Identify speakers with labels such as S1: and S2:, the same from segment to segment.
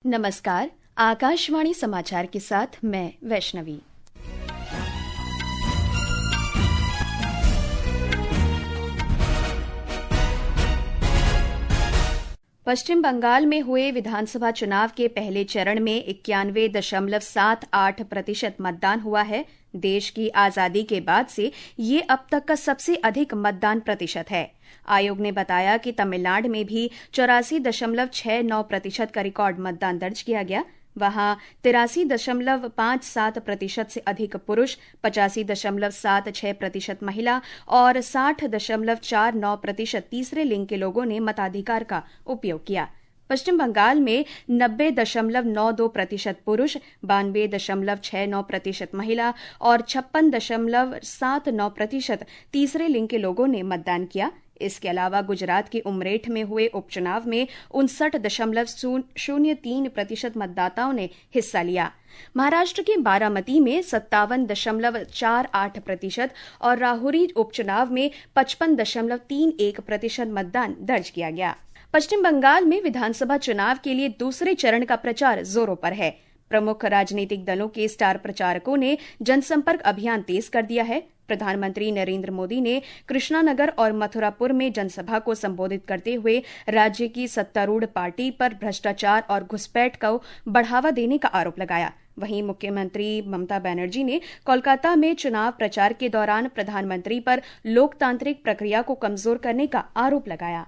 S1: नमस्कार, आकाशवाणी समाचार के साथ मैं वैष्णवी। पश्चिम बंगाल में हुए विधानसभा चुनाव के पहले चरण में 91.78% मतदान हुआ है। देश की आजादी के बाद से ये अब तक का सबसे अधिक मतदान प्रतिशत है। आयोग ने बताया कि तमिलनाडु में भी 84.69% का रिकॉर्ड मतदान दर्ज किया गया। वहां 83.57% से अधिक पुरुष, 85.76% महिला और 60.49% तीसरे लिंग के लोगों ने मताधिकार का उपयोग किया। पश्चिम बंगाल में 90.92% पुरुष, 92.69% महिला और 56.79% तीसरे लिंग के लोगों ने मतदान किया। इसके अलावा गुजरात के उमरेठ में हुए उपचुनाव में 59.03% मतदाताओं ने हिस्सा लिया। महाराष्ट्र के बारामती में 57.48% और राहुरी उपचुनाव में 55.31% मतदान दर्ज किया गया। पश्चिम बंगाल में विधानसभा चुनाव के लिए दूसरे चरण का प्रचार जोरों पर है। प्रमुख राजनीतिक दलों के स्टार प्रचारकों ने जनसंपर्क अभियान तेज कर दिया है। प्रधानमंत्री नरेंद्र मोदी ने कृष्णानगर और मथुरापुर में जनसभा को संबोधित करते हुए राज्य की सत्तारूढ़ पार्टी पर भ्रष्टाचार और घुसपैठ को बढ़ावा देने का आरोप लगाया। वहीं मुख्यमंत्री ममता बनर्जी ने कोलकाता में चुनाव प्रचार के दौरान प्रधानमंत्री पर लोकतांत्रिक प्रक्रिया को कमजोर करने का आरोप लगाया।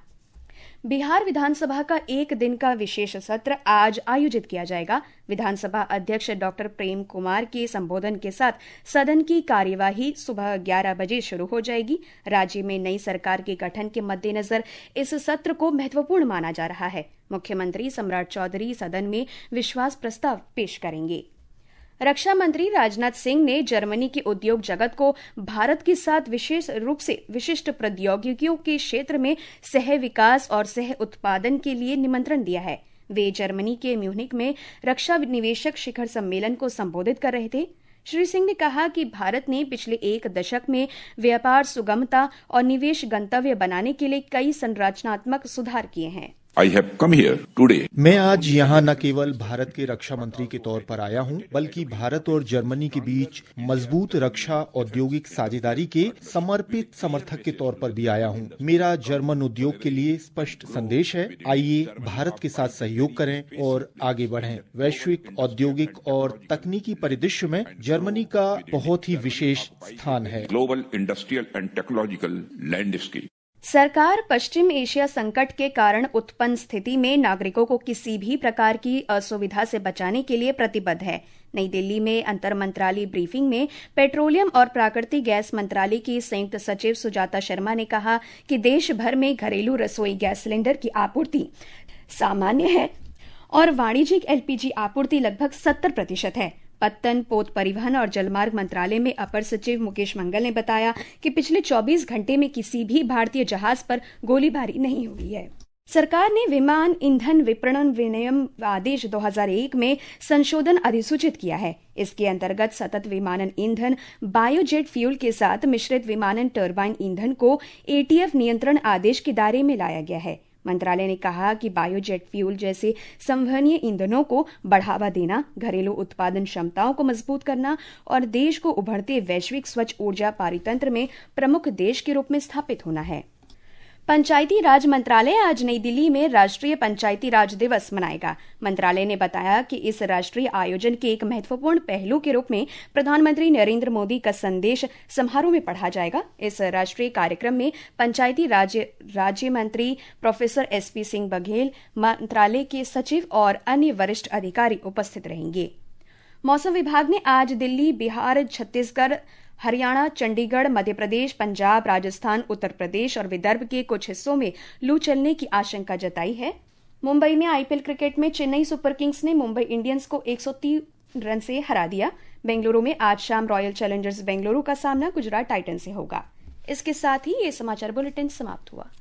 S1: बिहार विधानसभा का एक दिन का विशेष सत्र आज आयोजित किया जाएगा। विधानसभा अध्यक्ष डॉक्टर प्रेम कुमार के संबोधन के साथ सदन की कार्यवाही सुबह 11 बजे शुरू हो जाएगी। राज्य में नई सरकार के गठन के मद्देनजर इस सत्र को महत्वपूर्ण माना जा रहा है। मुख्यमंत्री सम्राट चौधरी सदन में विश्वास प्रस्ताव पेश करेंगे। रक्षा मंत्री राजनाथ सिंह ने जर्मनी के उद्योग जगत को भारत के साथ विशेष रूप से विशिष्ट प्रौद्योगिकियों के क्षेत्र में सह विकास और सह उत्पादन के लिए निमंत्रण दिया है। वे जर्मनी के म्यूनिख में रक्षा निवेशक शिखर सम्मेलन को संबोधित कर रहे थे। श्री सिंह ने कहा कि भारत ने पिछले एक दशक में व्यापार सुगमता और निवेश गंतव्य बनाने के लिए कई संरचनात्मक सुधार किए हैं।
S2: I have come here today.
S3: मैं आज यहाँ न केवल भारत के रक्षा मंत्री के तौर पर आया हूँ, बल्कि भारत और जर्मनी के बीच मजबूत रक्षा औद्योगिक साझेदारी के समर्पित समर्थक के तौर पर भी आया हूँ। मेरा जर्मन उद्योग के लिए स्पष्ट संदेश है, आइए भारत के साथ सहयोग करें और आगे बढ़ें। वैश्विक औद्योगिक और तकनीकी परिदृश्य में जर्मनी का बहुत ही विशेष स्थान है।
S2: Global industrial and technological landscape.
S1: सरकार पश्चिम एशिया संकट के कारण उत्पन्न स्थिति में नागरिकों को किसी भी प्रकार की असुविधा से बचाने के लिए प्रतिबद्ध है। नई दिल्ली में अंतर मंत्रालय ब्रीफिंग में पेट्रोलियम और प्राकृतिक गैस मंत्रालय की संयुक्त सचिव सुजाता शर्मा ने कहा कि देश भर में घरेलू रसोई गैस सिलेंडर की आपूर्ति सामान्य है और वाणिज्यिक एलपीजी आपूर्ति लगभग 70% है। पत्तन, पोत परिवहन और जलमार्ग मंत्रालय में अपर सचिव मुकेश मंगल ने बताया कि पिछले 24 घंटे में किसी भी भारतीय जहाज पर गोलीबारी नहीं हुई है। सरकार ने विमान ईंधन विपणन विनियम आदेश 2001 में संशोधन अधिसूचित किया है। इसके अंतर्गत सतत विमानन ईंधन बायोजेट फ्यूल के साथ मिश्रित विमानन टरबाइन ईंधन को एटीएफ नियंत्रण आदेश के दायरे में लाया गया है। मंत्रालय ने कहा कि बायोजेट फ्यूल जैसे संवहनीय ईंधनों को बढ़ावा देना, घरेलू उत्पादन क्षमताओं को मजबूत करना और देश को उभरते वैश्विक स्वच्छ ऊर्जा पारितंत्र में प्रमुख देश के रूप में स्थापित होना है। पंचायती राज मंत्रालय आज नई दिल्ली में राष्ट्रीय पंचायती राज दिवस मनाएगा। मंत्रालय ने बताया कि इस राष्ट्रीय आयोजन के एक महत्वपूर्ण पहलू के रूप में प्रधानमंत्री नरेंद्र मोदी का संदेश समारोह में पढ़ा जाएगा। इस राष्ट्रीय कार्यक्रम में पंचायती राज्य मंत्री प्रोफेसर एसपी सिंह बघेल, मंत्रालय के सचिव और अन्य वरिष्ठ अधिकारी उपस्थित रहेंगे। मौसम विभाग ने आज दिल्ली, बिहार, छत्तीसगढ़, हरियाणा, चंडीगढ़, मध्य प्रदेश, पंजाब, राजस्थान, उत्तर प्रदेश और विदर्भ के कुछ हिस्सों में लू चलने की आशंका जताई है। मुंबई में आईपीएल क्रिकेट में चेन्नई सुपर किंग्स ने मुंबई इंडियंस को 103 रन से हरा दिया। बेंगलुरु में आज शाम रॉयल चैलेंजर्स बेंगलुरु का सामना गुजरात टाइटंस से होगा। इसके साथ ही ये समाचार बुलेटिन समाप्त हुआ।